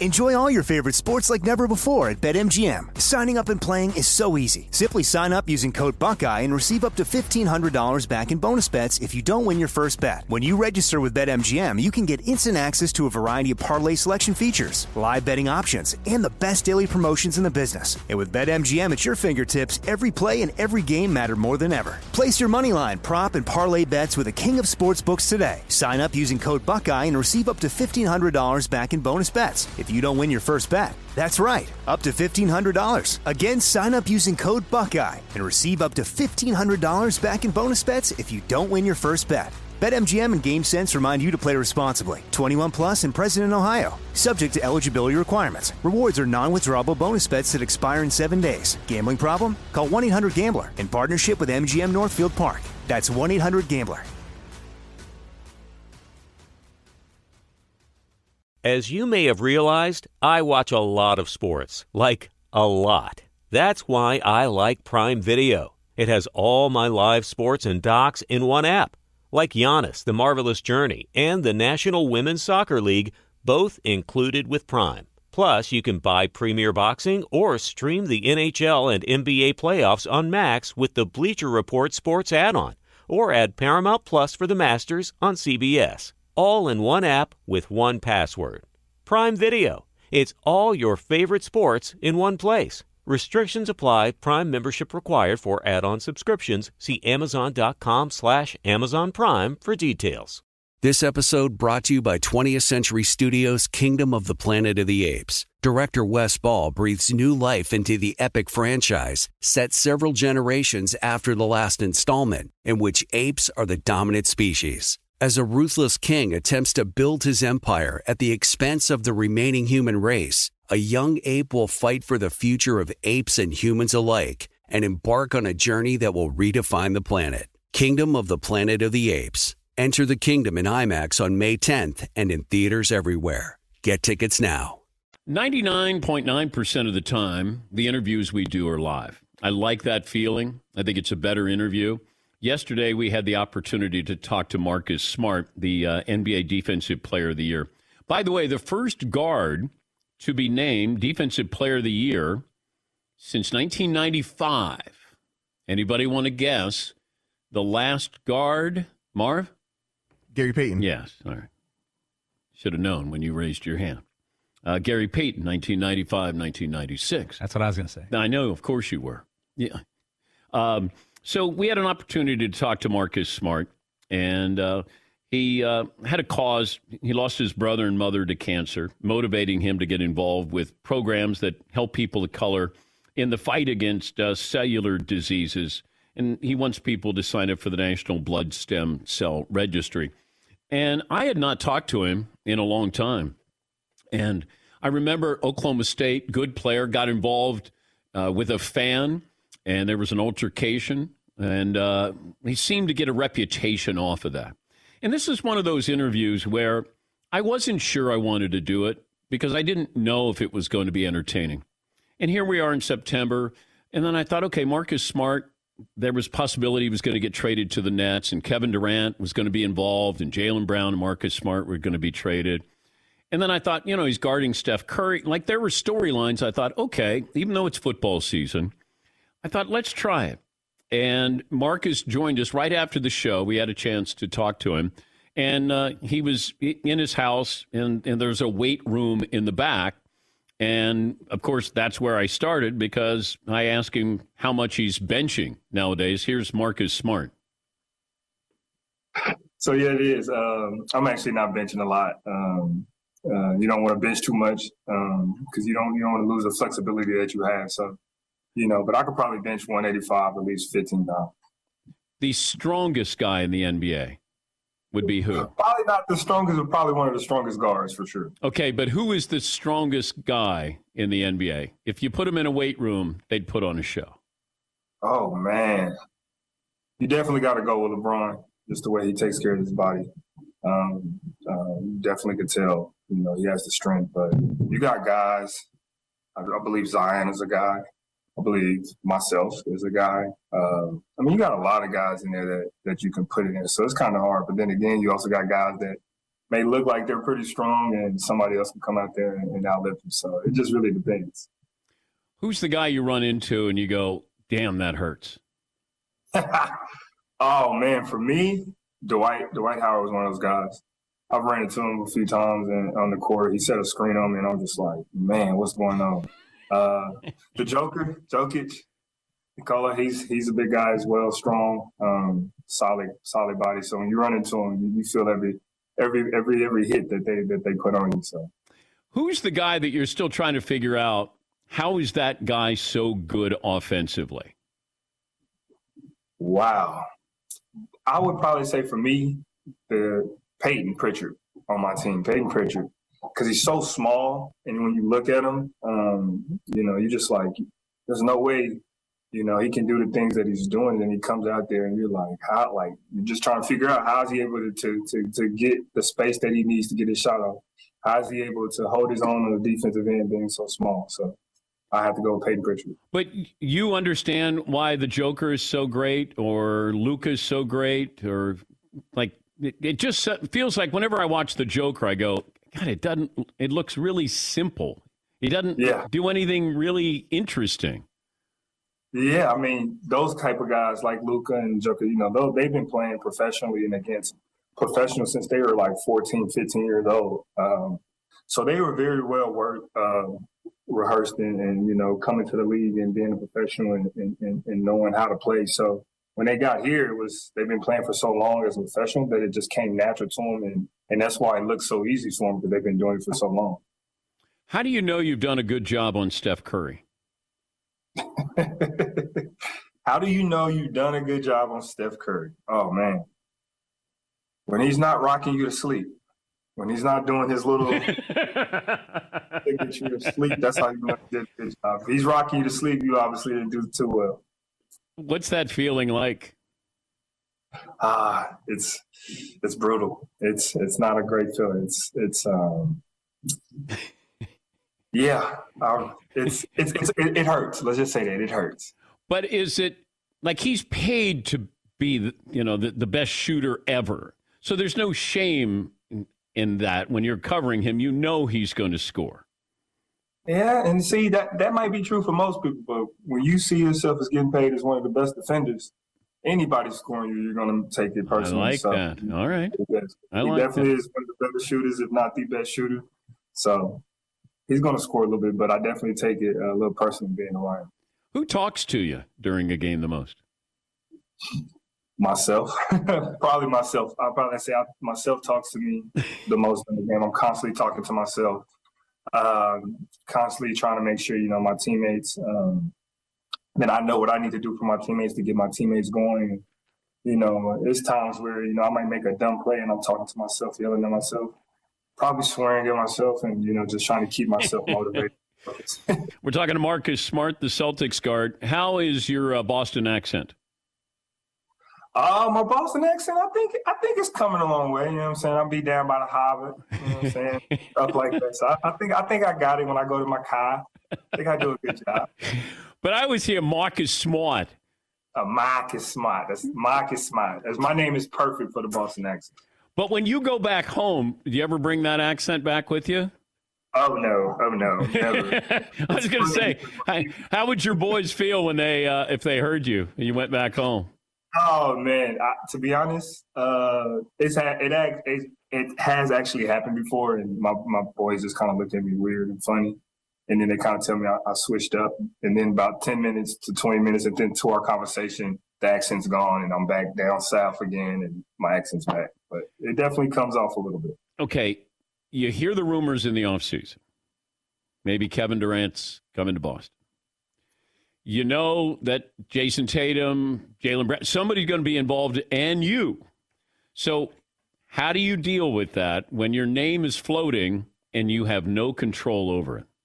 Enjoy all your favorite sports like never before at BetMGM. Signing up and playing is so easy. Simply sign up using code Buckeye and receive up to fifteen hundred dollars back in bonus bets if you don't win your first bet. When you register with BetMGM, you can get instant access to a variety of parlay selection features, live betting options, and the best daily promotions in the business. And with BetMGM at your fingertips, every play and every game matter more than ever. Place your moneyline, prop, and parlay bets with the king of sportsbooks today. Sign up using code Buckeye and receive up to fifteen hundred dollars back in bonus bets if you don't win your first bet. That's right, up to fifteen hundred dollars. Again, sign up using code Buckeye and receive up to fifteen hundred dollars back in bonus bets if you don't win your first bet. BetMGM and GameSense remind you to play responsibly. twenty-one plus and present in Ohio. Subject to eligibility requirements. Rewards are non-withdrawable bonus bets that expire in seven days. Gambling problem? Call one eight hundred gambler in partnership with M G M Northfield Park. That's one eight hundred gambler. As you may have realized, I watch a lot of sports. Like, a lot. That's why I like Prime Video. It has all my live sports and docs in one app. Like Giannis, The Marvelous Journey, and the National Women's Soccer League, both included with Prime. Plus, you can buy Premier Boxing or stream the N H L and N B A playoffs on Max with the Bleacher Report Sports add-on, or add Paramount Plus for the Masters on C B S. All in one app with one password. Prime Video. It's all your favorite sports in one place. Restrictions apply. Prime membership required for add-on subscriptions. See amazon.com slash Amazon Prime for details. This episode brought to you by twentieth Century Studios' Kingdom of the Planet of the Apes. Director Wes Ball breathes new life into the epic franchise, set several generations after the last installment, in which apes are the dominant species. As a ruthless king attempts to build his empire at the expense of the remaining human race, a young ape will fight for the future of apes and humans alike and embark on a journey that will redefine the planet. Kingdom of the Planet of the Apes. Enter the kingdom in IMAX on May tenth and in theaters everywhere. Get tickets now. ninety-nine point nine percent of the time, the interviews we do are live. I like that feeling. I think it's a better interview. Yesterday, we had the opportunity to talk to Marcus Smart, the uh, N B A Defensive Player of the Year. By the way, the first guard to be named Defensive Player of the Year since nineteen ninety-five. Anybody want to guess the last guard, Marv? Gary Payton. Yes. All right. Should have known when you raised your hand. Uh, Gary Payton, nineteen ninety-five, nineteen ninety-six. That's what I was going to say. I know, of course you were. Yeah. Um, so we had an opportunity to talk to Marcus Smart, and uh, he uh, had a cause. He lost his brother and mother to cancer, motivating him to get involved with programs that help people of color in the fight against uh, cellular diseases. And he wants people to sign up for the National Blood Stem Cell Registry. And I had not talked to him in a long time. And I remember Oklahoma State, good player, got involved uh, with a fan, and there was an altercation, and uh, he seemed to get a reputation off of that. And this is one of those interviews where I wasn't sure I wanted to do it because I didn't know if it was going to be entertaining. And here we are in September, and then I thought, okay, Marcus Smart, there was possibility he was going to get traded to the Nets, and Kevin Durant was going to be involved, and Jaylen Brown and Marcus Smart were going to be traded. And then I thought, you know, he's guarding Steph Curry. Like, there were storylines. I thought, okay, even though it's football season, I thought, let's try it. And Marcus joined us right after the show. We had a chance to talk to him. And uh, he was in his house, and, and there's a weight room in the back. And, of course, that's where I started because I asked him how much he's benching nowadays. Here's Marcus Smart. So, yeah, it is. Um, I'm actually not benching a lot. Um, uh, you don't want to bench too much because um, you don't you don't want to lose the flexibility that you have. So, you know, but I could probably bench one eighty-five, at least fifteen pounds. The strongest guy in the N B A would be who? Probably not the strongest, but probably one of the strongest guards for sure. Okay, but who is the strongest guy in the N B A? If you put him in a weight room, they'd put on a show. Oh, man. You definitely got to go with LeBron, just the way he takes care of his body. Um, uh, you definitely could tell, you know, he has the strength. But you got guys. I, I believe Zion is a guy. I believe myself is a guy. Uh, I mean, you got a lot of guys in there that, that you can put it in. So it's kind of hard. But then again, you also got guys that may look like they're pretty strong, and somebody else can come out there and, and outlift them. So it just really depends. Who's the guy you run into and you go, damn, that hurts? Oh, man, for me, Dwight Dwight Howard was one of those guys. I've ran into him a few times and on the court. He set a screen on me, and I'm just like, man, what's going on? Uh, the Joker, Jokic, Nikola, he's he's a big guy as well, strong, um, solid, solid body. So when you run into him, you, you feel every every every every hit that they that they put on you. So, who's the guy that you're still trying to figure out? How is that guy so good offensively? Wow, I would probably say for me, the Peyton Pritchard on my team, Peyton Pritchard, because he's so small, and when you look at him, um, you know, you just like, there's no way, you know, he can do the things that he's doing, and he comes out there, and you're like, how, like, you're just trying to figure out how is he able to to to, to get the space that he needs to get his shot off. How is he able to hold his own on the defensive end being so small? So I have to go with Peyton Pritchard. But you understand why the Joker is so great, or Luka is so great, or like it, it just feels like whenever I watch the Joker, I go, God, it doesn't. It looks really simple. He doesn't yeah. do anything really interesting. Yeah, I mean, those type of guys like Luka and Joker, you know, they've been playing professionally and against professionals since they were like fourteen, fifteen years old. Um, so they were very well worked. Uh, rehearsed and, and, you know, coming to the league and being a professional and, and, and knowing how to play. So when they got here, it was they've been playing for so long as a professional that it just came natural to them. And, and that's why it looks so easy for them because they've been doing it for so long. How do you know you've done a good job on Steph Curry? How do you know you've done a good job on Steph Curry? Oh, man. When he's not rocking you to sleep. When he's not doing his little get you to sleep, that's how you know he did a good job. If he's rocking you to sleep, you obviously didn't do too well. What's that feeling like? Ah, it's it's brutal. It's it's not a great feeling. It's it's um yeah. Um, it's it's, it's it, it hurts. Let's just say that it hurts. But is it like he's paid to be the, you know the, the best shooter ever? So there's no shame in that when you're covering him, you know he's going to score. Yeah, and see, that, that might be true for most people, but when you see yourself as getting paid as one of the best defenders, anybody scoring you, you're going to take it personally. I like so, that. All right. I he like definitely that. is one of the better shooters, if not the best shooter. So he's going to score a little bit, but I definitely take it a little personally being around. Who talks to you during a game the most? Myself, probably myself. I'll probably say I, myself talks to me the most in the game. I'm constantly talking to myself, um, constantly trying to make sure, you know, my teammates, um, that I know what I need to do for my teammates to get my teammates going. You know, there's times where, you know, I might make a dumb play and I'm talking to myself, yelling at myself, probably swearing at myself and, you know, just trying to keep myself motivated. We're talking to Marcus Smart, the Celtics guard. How is your uh, Boston accent? Uh, my Boston accent, I think I think it's coming a long way. You know what I'm saying? I'll be down by the Hobbit. You know what I'm saying? Stuff like that. So I, I think I think I got it when I go to my car. I think I do a good job. But I always hear Marcus Smart. Uh, Marcus Smart. That's Marcus Smart. As my name is perfect for the Boston accent. But when you go back home, do you ever bring that accent back with you? Oh no! Oh no! Never. I was going to say, how, how would your boys feel when they uh, if they heard you and you went back home? Oh man, I, to be honest, uh, it's ha- it, it it has actually happened before, and my, my boys just kind of look at me weird and funny, and then they kind of tell me I, I switched up, and then about ten minutes to twenty minutes into our conversation, the accent's gone, and I'm back down south again, and my accent's back. But it definitely comes off a little bit. Okay, you hear the rumors in the offseason. Maybe Kevin Durant's coming to Boston. You know that Jason Tatum, Jaylen Brown, somebody's going to be involved, and you. So how do you deal with that when your name is floating and you have no control over it?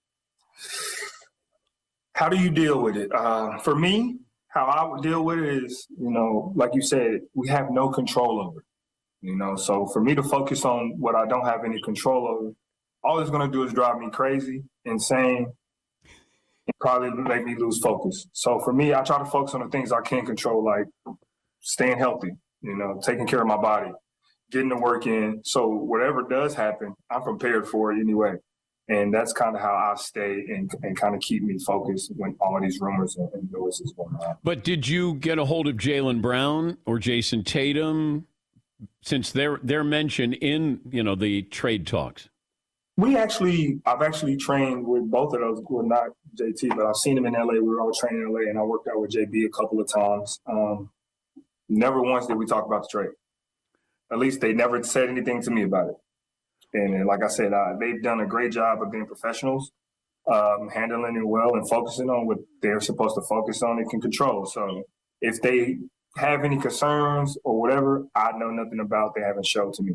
How do you deal with it? Uh, for me, how I would deal with it is, you know, like you said, we have no control over it. You know, so for me to focus on what I don't have any control over, all it's going to do is drive me crazy, insane, probably make me lose focus. So for me, I try to focus on the things I can control, like staying healthy, you know, taking care of my body, getting the work in. So whatever does happen, I'm prepared for it anyway. And that's kind of how I stay and, and kind of keep me focused when all these rumors and, and noises going on. But did you get a hold of Jaylen Brown or Jason Tatum, since they're they're mentioned in, you know, the trade talks? We actually, I've actually trained with both of those. Well, not J T, but I've seen him in L A. We were all training in L A, and I worked out with J B a couple of times. Um, never once did we talk about the trade. At least they never said anything to me about it. And, and like I said, uh, they've done a great job of being professionals, um, handling it well and focusing on what they're supposed to focus on and can control. So if they have any concerns or whatever, I know nothing about. They haven't showed to me.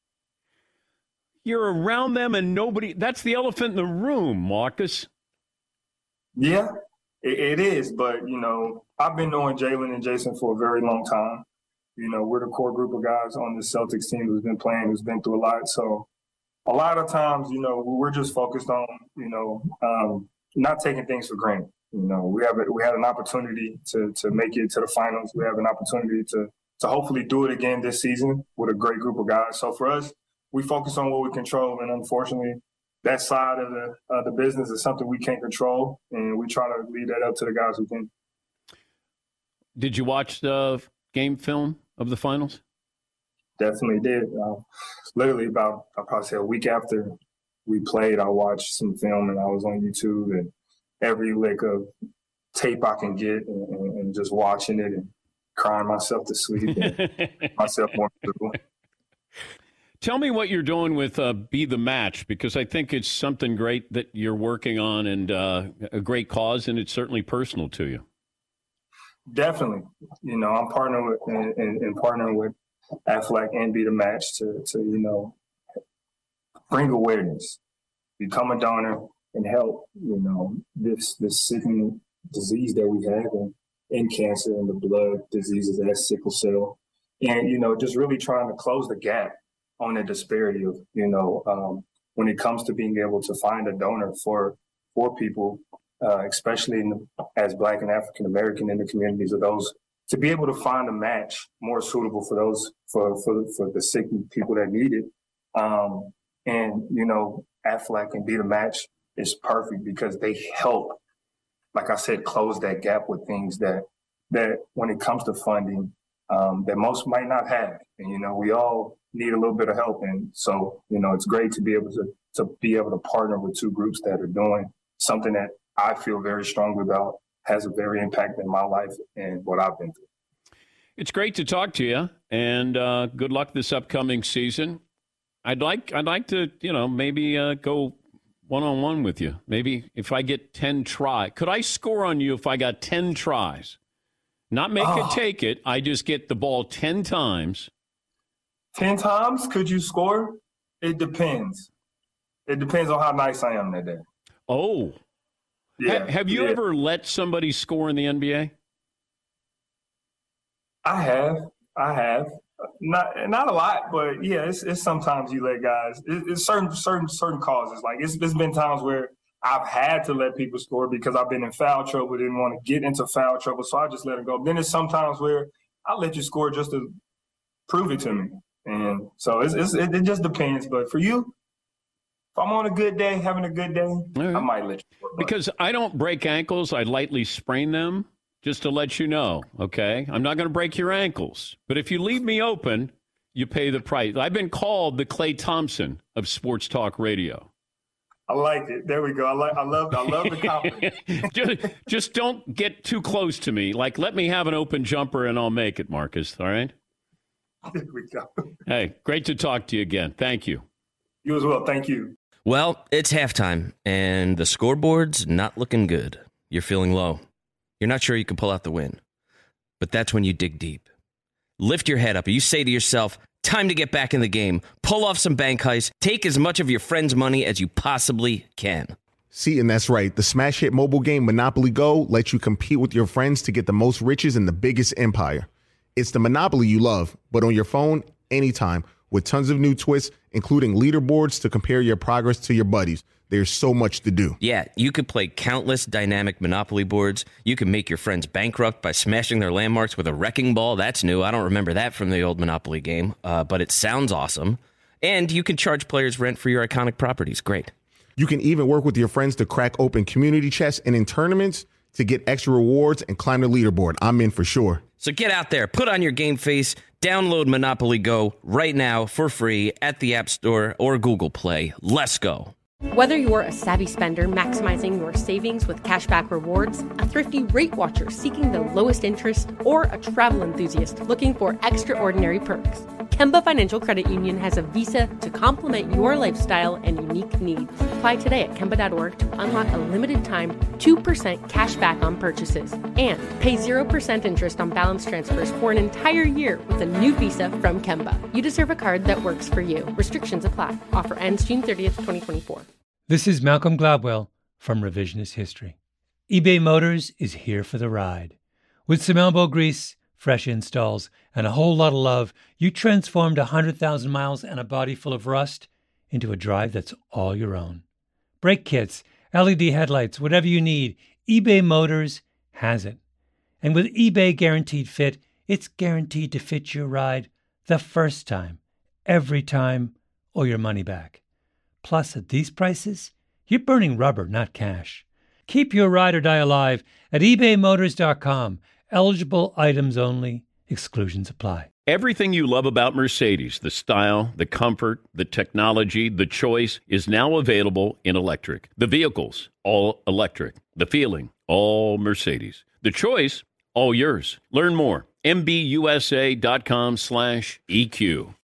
You're around them and nobody – that's the elephant in the room, Marcus. Yeah, it, it is. But, you know, I've been knowing Jaylen and Jason for a very long time. You know, we're the core group of guys on the Celtics team who's been playing, who's been through a lot. So a lot of times, you know, we're just focused on, you know, um, not taking things for granted. You know, we have a, we had an opportunity to to make it to the finals. We have an opportunity to to hopefully do it again this season with a great group of guys. So for us, we focus on what we control, and unfortunately, that side of the uh, the business is something we can't control, and we try to leave that up to the guys who can. Did you watch the game film of the finals? Definitely did. Uh, literally about, I'll probably say a week after we played, I watched some film and I was on YouTube, and every lick of tape I can get and, and, and just watching it and crying myself to sleep and myself more miserable. Tell me what you're doing with uh, Be The Match, because I think it's something great that you're working on and uh, a great cause, and it's certainly personal to you. Definitely. You know, I'm partnering with and, and, and partnering with Aflac and Be The Match to, to, you know, bring awareness, become a donor, and help, you know, this this sickening disease that we have and, and cancer and the blood diseases as sickle cell. And, you know, just really trying to close the gap on the disparity of, you know, um, when it comes to being able to find a donor for for people, uh, especially in the, as Black and African American in the communities of those, to be able to find a match more suitable for those, for, for, for the sick people that need it. Um, and, you know, Aflac and Be The Match is perfect because they help, like I said, close that gap with things that, that when it comes to funding, um, that most might not have. And, you know, we all need a little bit of help. And so, you know, it's great to be able to, to be able to partner with two groups that are doing something that I feel very strongly about, has a very impact in my life and what I've been through. It's great to talk to you, and uh, good luck this upcoming season. I'd like I'd like to, you know, maybe uh, go one-on-one with you. Maybe if I get ten tries. Could I score on you if I got ten tries? Not make oh. it take it. I just get the ball ten times. ten times? Could you score? It depends. It depends on how nice I am that day. Oh. Yeah. Ha- have you yeah. ever let somebody score in the N B A? I have. I have. Not not a lot, but yeah, it's, it's sometimes you let guys. It, it's certain certain certain causes. Like it's, it's been times where I've had to let people score because I've been in foul trouble, didn't want to get into foul trouble, so I just let it go. Then it's sometimes where I let you score just to prove it to me, and so it's, it's, it, it just depends. But for you, if I'm on a good day, having a good day, right, I might let you score. Because I don't break ankles, I lightly sprain them. Just to let you know, okay? I'm not going to break your ankles. But if you leave me open, you pay the price. I've been called the Klay Thompson of sports talk radio. I like it. There we go. I like. I love. I love the confidence. just, just don't get too close to me. Like, let me have an open jumper and I'll make it, Marcus. All right? There we go. Hey, great to talk to you again. Thank you. You as well. Thank you. Well, it's halftime, and the scoreboard's not looking good. You're feeling low. You're not sure you can pull out the win. But that's when you dig deep. Lift your head up and you say to yourself, time to get back in the game. Pull off some bank heists. Take as much of your friend's money as you possibly can. See, and that's right. The smash hit mobile game Monopoly Go lets you compete with your friends to get the most riches in the biggest empire. It's the Monopoly you love, but on your phone, anytime, with tons of new twists, including leaderboards to compare your progress to your buddies. There's so much to do. Yeah, you could play countless dynamic Monopoly boards. You can make your friends bankrupt by smashing their landmarks with a wrecking ball. That's new. I don't remember that from the old Monopoly game, uh, but it sounds awesome. And you can charge players rent for your iconic properties. Great. You can even work with your friends to crack open community chests and in tournaments to get extra rewards and climb the leaderboard. I'm in for sure. So get out there, put on your game face, download Monopoly Go right now for free at the App Store or Google Play. Let's go. Whether you're a savvy spender maximizing your savings with cashback rewards, a thrifty rate watcher seeking the lowest interest, or a travel enthusiast looking for extraordinary perks, Kemba Financial Credit Union has a visa to complement your lifestyle and unique needs. Apply today at Kemba dot org to unlock a limited time two percent cash back on purchases and pay zero percent interest on balance transfers for an entire year with a new visa from Kemba. You deserve a card that works for you. Restrictions apply. Offer ends June thirtieth, twenty twenty-four. This is Malcolm Gladwell from Revisionist History. eBay Motors is here for the ride. With some elbow grease, fresh installs, and a whole lot of love, you transformed one hundred thousand miles and a body full of rust into a drive that's all your own. Brake kits, L E D headlights, whatever you need, eBay Motors has it. And with eBay Guaranteed Fit, it's guaranteed to fit your ride the first time, every time, or your money back. Plus, at these prices, you're burning rubber, not cash. Keep your ride or die alive at ebay motors dot com. Eligible items only. Exclusions apply. Everything you love about Mercedes, the style, the comfort, the technology, the choice, is now available in electric. The vehicles, all electric. The feeling, all Mercedes. The choice, all yours. Learn more. M B U S A dot com slash E Q.